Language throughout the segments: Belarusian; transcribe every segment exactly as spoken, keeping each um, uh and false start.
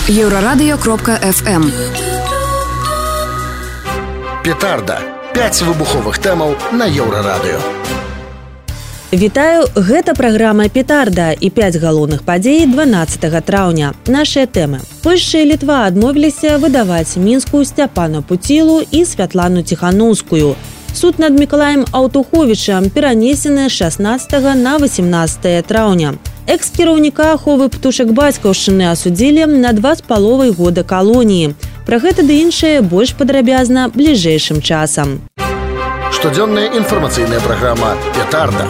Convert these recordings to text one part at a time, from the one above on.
Еўрарадыё кропка эф эм. Петарда. пяць выбуховых тэмаў на Еўрарадыё. Вітаю, гэта праграма «Петарда» і пяць галоўных падзей дванаццатага траўня. Нашыя тэмы. Польшча і Літва адмовіліся выдаваць мінскую Сцяпана Пуцілу і Святлану Ціханаўскую. Суд над Мікалаем Аўтуховічам перанесены з шаснаццатага на васемнаццатае траўня. Экс-кіраўніка аховы птушак бацькаўшчыны асудзілі на два з паловай года калоніі. Пра гэта ды іншае больш падрабязна бліжэйшым часам. Штодзённая інфармацыйная праграма «Петарда».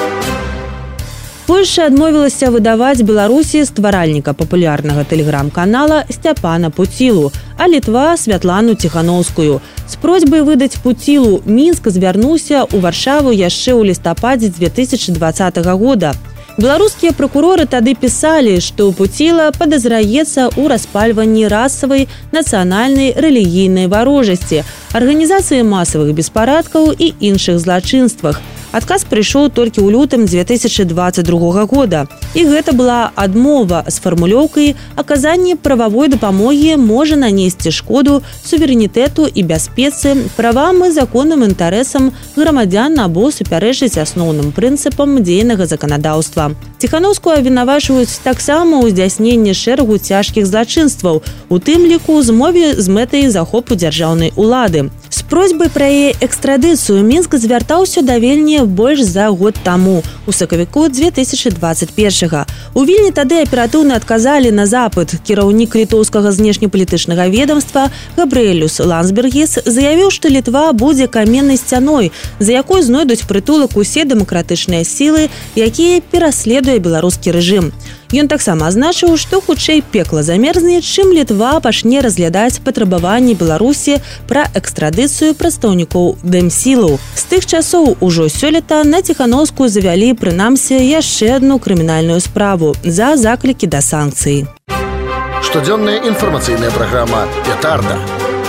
Польшча адмовілася выдаваць Беларусі стваральніка папулярнага тэлеграм-канала Сцяпана Пуцілу, а Літва – Святлану Ціханаўскую. З просьбай выдаць Пуцілу Мінск звярнуўся ў Варшаву яшчэ ў лістападзе дзве тысячы дваццатага года. Беларускія пракуроры тады пісалі, што Пуціла падазраецца ў распальванні расавай, нацыянальнай, рэлігійнай варожасці, арганізацыі масавых беспарадкаў і іншых злачынствах. Адказ прыйшоў толькі ў лютым дзве тысячы дваццаць другога года. І гэта была адмова з фармулёўкай «Аказанне прававой дапамогі можа нанесці шкоду суверэнітэту і бяспецы, правам і законным інтарэсам грамадзян або супярэчыць асноўным прынцыпам дзейнага заканадаўства». Ціханаўскую абвінавачваюць таксама ў здзяйсненні шэрагу цяжкіх злачынстваў, у тым ліку змове з мэтай захопу дзяржаўнай улады. З просьбай пра яе экстрадыцыю Мінск звяртаўся да Вільні больш за год таму, у сакавіку дзве тысячы дваццаць першага. У Вільні тады аператыўна адказалі на запыт. Кіраўнік літоўскага знешнепалітычнага ведомства Габрыэлюс Ландсбергіс заявіў, што Літва будзе каменнай сцяной, за якой знойдуць прытулак усе дэмакратычныя сілы, якія пераследуе беларускі рэжым. Ён таксама азначыў, што хутчэй пекла замерзне, чым Літва пачне разглядаць патрабаванні Беларусі пра экстрадыцыю прадстаўнікоў дэмсілаў. З тых часоў ужо сёлета на Ціханаўскую завялі, прынамсі, яшчэ адну крымінальную справу за заклікі да санкцый. Штодзённая інфармацыйная праграма «Петарда».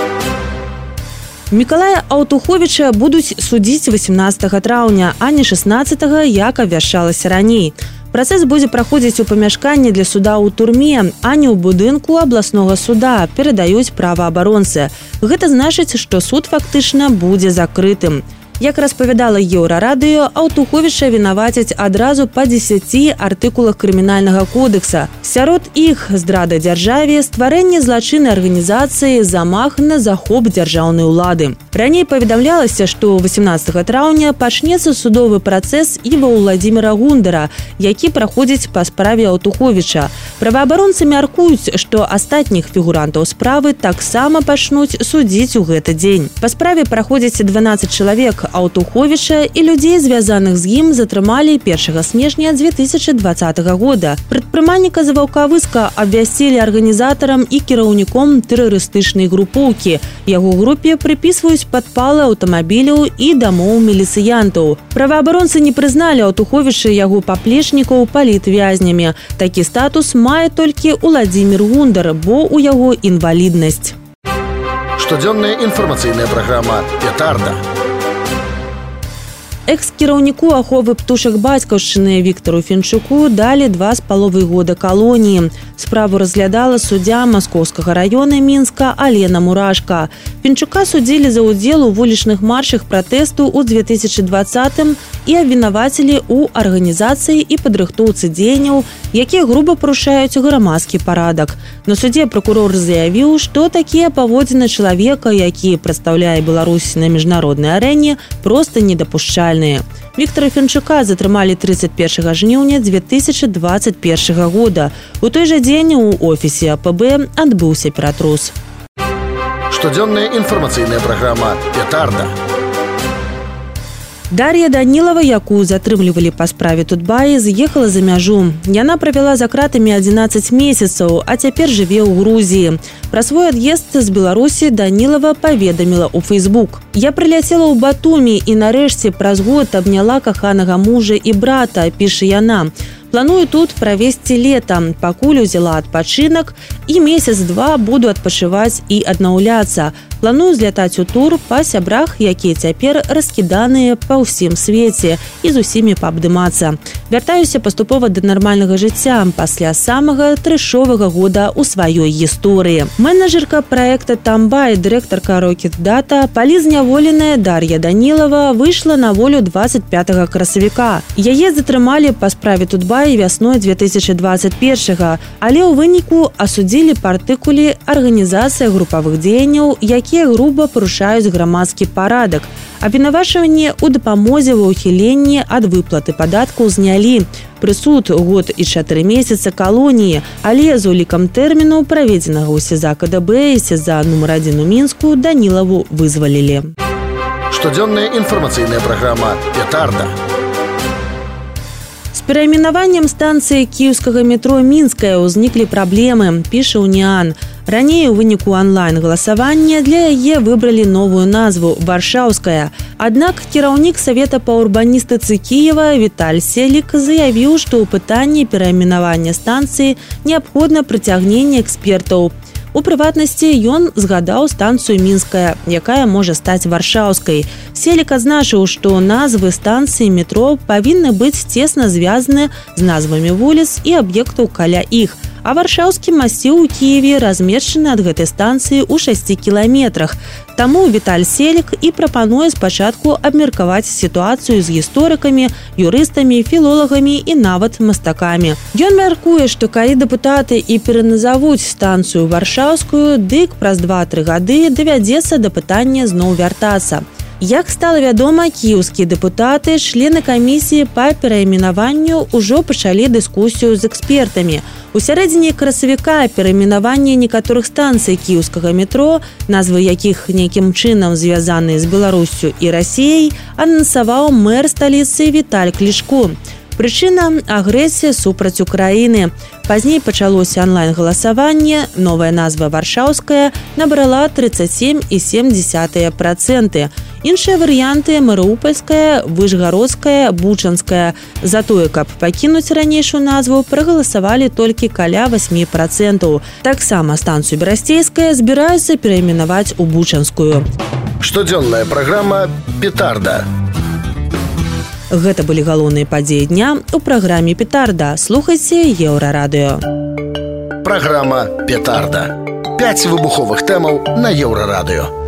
Мікалая Аўтуховіча будуць судзіць васемнаццатага траўня, а не шаснаццатага, як абвяшчалася раней. Працэс будзе праходзіць у памяшканні для суда ў турме, а не ў будынку абласнога суда, перадаюць праваабаронцы. Гэта значыць, што суд фактычна будзе закрытым. Як распавядала Еўрарадыё, Аўтуховіча вінавацяць адразу па дзесяці артыкулах крымінальнага кодекса. Сярод іх здрада дзяржаве, стварэнне злачыннай арганізацыі, замах на захоп дзяржаўнай улады. Раней паведамлялася, што васемнаццатага траўня пачнецца судовы працэс і ва Ўладзіміра Гундара, які праходзіць па справе Аўтуховіча. Праваабаронцы мяркуюць, што астатніх фігурантаў справы таксама пачнуць судзіць у гэты дзень. Па справе праходзіць дванаццаць чалавек. Аўтуховіча і людзей, звязаных з ім, затрымалі першага снежня дзве тысячы дваццатага года. Прадпрымальніка з Ваўкавыска абвясцілі арганізатарам і кіраўніком тэрарыстычнай групоўкі. Яго групе прыпісваюць падпалы аўтамабіляў і дамоў міліцыянтаў. Праваабаронцы не прызналі Аўтуховіча і яго паплечнікаў палітвязнямі. Такі статус мае толькі Ўладзімір Гундар, бо ў яго інваліднасць. Штодзённая інфармацыйная праграма «Петарда». Экс-кіраўніку аховы птушак бацькаўшчыны Віктару Фенчуку далі два з паловай года калоніі. Справу разглядала суддзя Маскоўскага раёна Мінска Алена Мурашка. Фенчука судзілі за ўдзел у вулічных маршах пратэсту ў дзве тысячы дваццатым і абвінавацілі ў арганізацыі і падрыхтоўцы дзеянняў, якія груба парушаюць грамадскі парадак. На судзе пракурор заявіў, што такія паводзіны чалавека, які прадстаўляе Беларусь на міжнароднай арэне, проста недапушчальныя. Віктара Фенчука затрымалі трыццаць першага жніўня дзве тысячы дваццаць першага года. У той жа дзень у офісе а пэ бэ адбыўся ператрус. Штодзённая інфармацыйная праграма «Петарда». Дар'я Данілава, якую затрымлівалі па справе Тутбаі, з'ехала за мяжу. Яна правяла за кратамі адзінаццаць месяцаў, а цяпер жыве ў Грузіі. Пра свой ад'езд з Беларусі Данілава паведаміла ў Фейсбук. «Я прыляцела ў Батумі і нарэшце праз год абняла каханага мужа і брата», піша яна. Планую тут правесці лета, пакуль узяла адпачынак і месяц-два буду адпачываць і аднаўляцца. Планую злятаць у тур па сябрах, якія цяпер раскіданыя па ўсім свеце і з усімі паабдымацца. Вяртаюся паступова да нармальнага жыцця пасля самага трэшовага года ў сваёй гісторыі. Менеджерка праекта «Тамбай», дырэктарка «Рокет Дата», палізняволеная Дар'я Данілава выйшла на волю двадцать пятага красавіка. Яе затрымалі па справе Тутбай вясной две тысячи двадцать первого, але ў выніку асудзілі па артыкуле «Арганізацыя групавых дзеянняў, якія груба парушаюць грамадскі парадак». Абвінавачванне ў дапамозе ва ўхіленні ад выплаты падаткаў знялі. Прысуд год і чатыры месяца калоніі, але з улікам тэрміну, праведзенага ў СІЗА КДБ і СІЗА нумар адзін у Мінску, Данілаву вызвалілі. Штодзённая інфармацыйная праграма «Петарда». З перайменаваннем станцыі кіеўскага метро «Мінская» ўзніклі праблемы, піша «Уніан». Раней у выніку онлайн-галасавання для яе выбралі новую назву «Варшаўская». Аднак кіраўнік Савета па урбаністыцы Кіева Віталь Селік заявіў, што ў пытанні перайменавання станцыі неабходна прыцягненне экспертаў. У прыватнасці ён згадаў станцыю «Мінская», якая можа стаць варшаўскай. Селік адзначыў, што назвы станцыі метро павінны быць цесна звязаны з назвамі вуліц і аб'ектаў каля іх. А варшаўскі масіў у Кіеве размешчаны ад гэтай станцыі ў шасці кіламетрах. Таму Віталь Селік і прапануе спачатку абмеркаваць сітуацыю з гісторыкамі, юрыстамі, філолагамі і нават мастакамі. Ён мяркуе, што калі дэпутаты і пераназавуць станцыю варшаўскую, дык праз два-тры гады давядзецца да пытання зноў вяртацца. Як стала вядома, кіеўскія дэпутаты, члены камісіі па перайменаванню ўжо пачалі дыскусію з экспертамі. У сярэдзіне красавіка перайменаванне некаторых станцый кіеўскага метро, назвы якіх нейкім чынам звязаныя з Беларуссю і Расіяй, анансаваў мэр сталіцы Віталь Клішко. Прычына – агрэсія супраць Украіны. Пазней пачалося онлайн-галасаванне, новая назва «Варшаўская» набрала тридцать семь и семь десятых процента. Іншыя варыянты – Марыупольская, Вышгародская, Бучанская. Затое, каб пакінуць ранейшую назву, прагаласавалі толькі каля восемь процентов. Таксама станцыю Берасцейская збіраюцца перайменаваць у Бучанскую. Штодзённая праграма «Петарда». Гэта былі галоўныя падзеі дня ў праграме «Петарда». Слухайце Еўрарадыё. Праграма «Петарда». Пяць выбуховых тэмаў на Еўрарадыё.